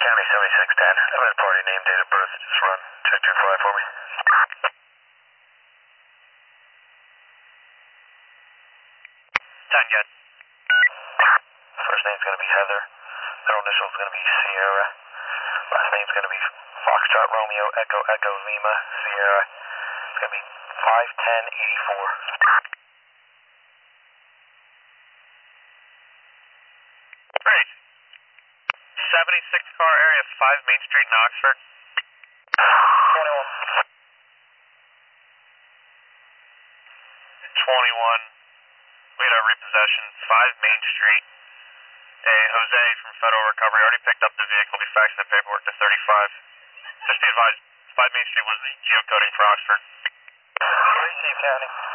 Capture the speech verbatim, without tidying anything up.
County seventy-six ten. Have a party name, date of birth. Just run check your fly for me. ten good. First name's going to be Heather. Middle initial's going to be Sierra. Last name's going to be Foxtrot Romeo Echo Echo Lima Sierra. It's going to be five ten eighty-four. Great. seventy-six car area, five Main Street in Oxford. twenty-one. twenty-one. We had a repossession, five Main Street. A Jose from Federal Recovery already picked up the vehicle. Be faxing the paperwork to thirty-five. Just be advised, five Main Street was the geocoding for Oxford. Receive, County.